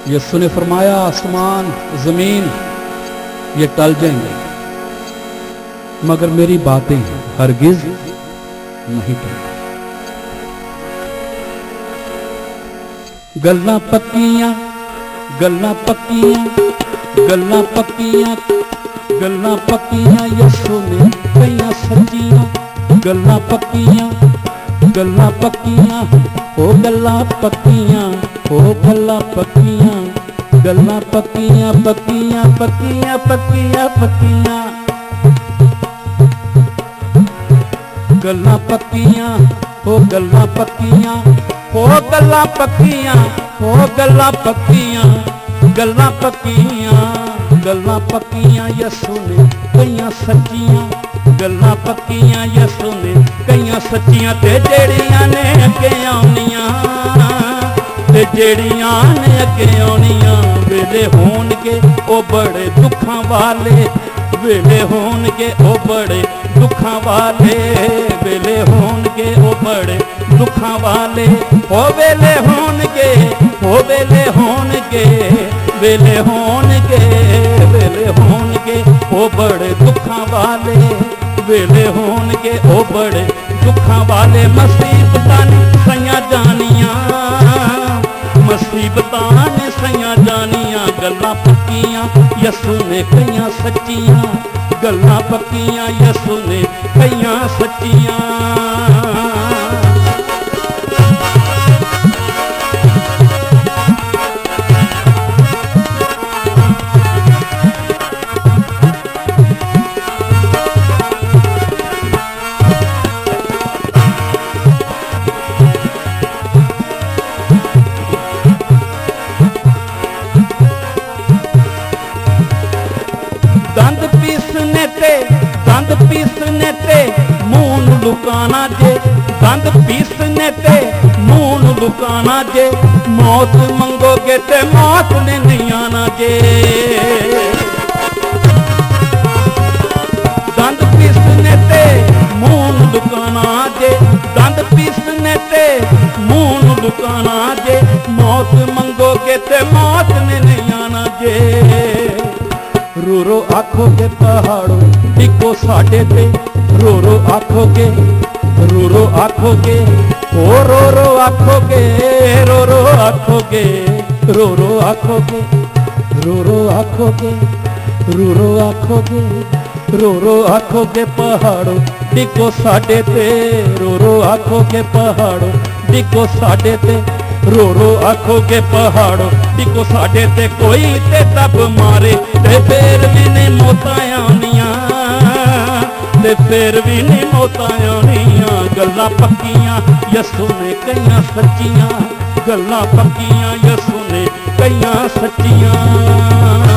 यीशु ने फरमाया आसमान जमीन ये टल जाएंगे मगर मेरी बातें हरगिज नहीं टलेंगी। गल्लां पक्कियां गल्लां पक्कियां गल्लां पक्कियां गल्लां पक्कियां यीशु ने कईयां सच्चियां गल्लां पक्कियां गल्लां पक्कियां ओ गल्लां पक्कियां ओ गल्लां पक्कियां गल्लां पक्कियां पक्कियां पक्कियां पक्कियां पक्कियां गल्लां पक्कियां ओ गल्लां पक्कियां ओ गल्लां पक्कियां ओ गल्लां पक्कियां गल्लां पक्कियां गल्लां पक्कियां यीशु ने कईयां सच्चियां गल्लां पक्कियां यीशु ने कईयां सच्चियां ते जेड़ियां ने अगे आउणियां ते जेड़ियां ने अगे आउणियां वेले होणगे ओ बड़े दुखां वाले वेले होणगे ओ बड़े दुखां वाले वेले होणगे ओ बड़े दुखां वाले ओ वेले होणगे ओ वेले होणगे वेले होणगे वेले होणगे ओ बड़े दुखां वाले वेले होणगे ओ बड़े दुखां वाले मुसीबतां ने सइयां जानियां मुसीबतां ने सइयां जानियां गल्लां पक्कियां यीशु ने कईयां सच्चियां गल्लां पक्कियां यीशु ने कईयां सच्चियां। दंद पीसने ते मून लुकाना जे दंद पीसने ते मून लुकाना जे मौत मंगोगे ते मौत ने नहीं आना जे दंद पीसने ते मून लुकाना जे दंद पीसने ते मून लुकाना जे मौत मंगोगे ते मौत ने नहीं आना जे रो रो आखोगे पहाड़ों टिको साडे ते रो रो आखोगे ओ रो आखोगे रो रो आखोगे रो रो आखोगे रो रो आखोगे रो रो आखोगे रो रो आखोगे पहाड़ों टिको साडे ते रो रो आखोगे पहाड़ों टिको साडे ते रो रो आखोगे पहाड़ों टिको साडे ते कोई ते तब मारे ते फिर भी नहीं मौतां आउणियां ते फिर भी नहीं मौतां आउणियां गल्लां पक्कियां यीशु ने कईयां सच्चियां गल्लां पक्कियां यीशु ने कईयां सच्चियां।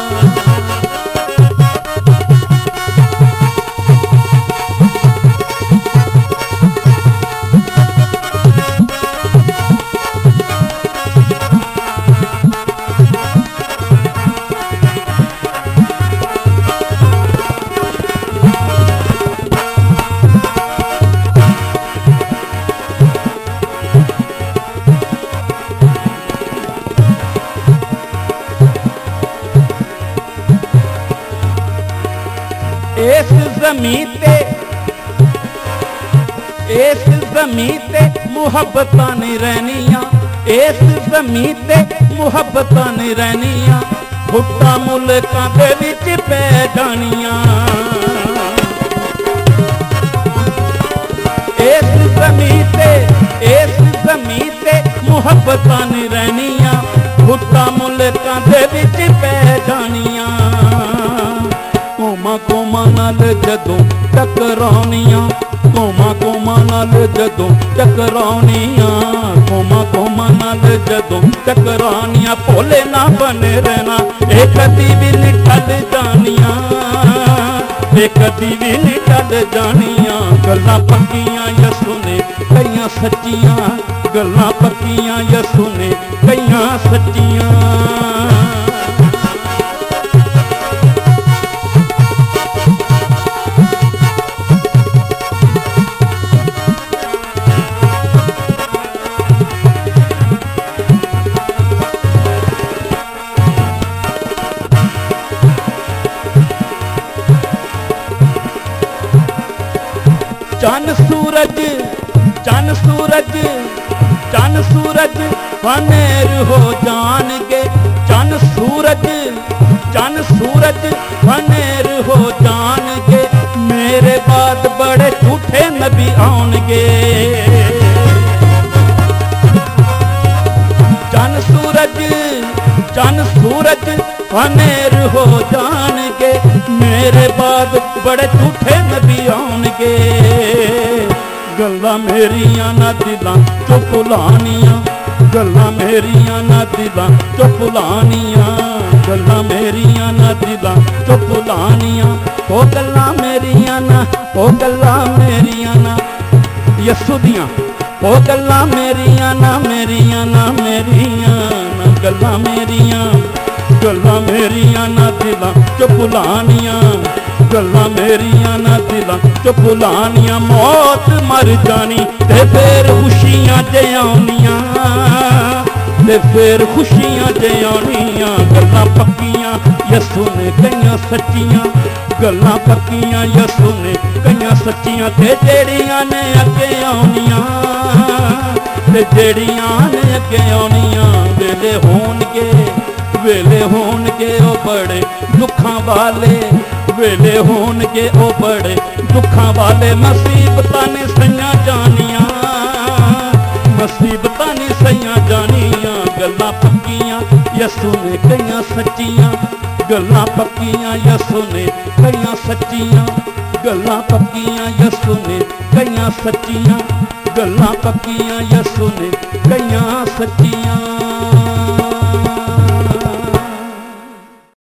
इस ज़मीं ते मुहब्बतां नहीं रहनियां इस ज़मीं ते मुहब्बतां नहीं रहनियां हुट्टा मुल्कां दे विच पै जानियां इस ज़मीं ते मुहब्बतां नहीं रहनियां हुट्टा मुल्कां दे विच पै जानियां कोमा नाल जदों टकराउणियां कोमा नाल जदों टकराउणियां कोमा नाल जदों टकराउणियां भोले ना बने रहना ए कदी भी नहीं टल जानियां ए कदी भी नहीं टल जानियां गल्लां पक्कियां यीशु ने कईयां सच्चियां गल्लां पक्कियां यीशु ने कईयां सच्चियां। चन सूरज चन सूरज चन सूरज फनेर हो जाएंगे, चन सूरज फनेर हो जाएंगे, मेरे बाद बड़े झूठे नबी आउणगे। चन सूरज फनेर हो जाएंगे, मेरे बाद बड़े झूठे नबी आउणगे। गल्लां मेरियां ना दिलां चो भुलानियां, गल्लां मेरियां ना दिलां चो भुलानियां, गल्लां मेरियां ना दिलां चो भुलानियां। ओ गल्लां मेरियां ना, ओ गल्लां मेरियां ना यसू दियां, ओ गल्लां मेरियां ना मेरियां ना मेरियां ना, गल्लां मेरियां ना दिलां चो भुलानियां, गल्लां मेरियां ना दिलां चो भुलानियां। मौत मर जानी ते फिर खुशियां जे आउनियां, ते फिर खुशियां जे आउनियां। गल्लां पक्कियां यसू ने कईयां सच्चियां, गल्लां पक्कियां यसू ने कईयां सच्चियां, ते जेड़ियां ने अगे आउनियां, ते जेड़ियां ने अगे आउनियां। वेले होणगे ओ बड़े दुखां वाले, वेले होणगे ओ बड़े दुखां वाले। मुसीबतां ने सईयां जानियां, मुसीबतां ने सईयां जानियां। गल्लां पक्कियां यसू ने कईयां सच्चियां, गल्लां पक्कियां यसू ने कईयां सच्चियां, गल्लां पक्कियां यसू ने कईयां सच्चियां, गल्लां पक्कियां यसू ने कईयां सच्चियां।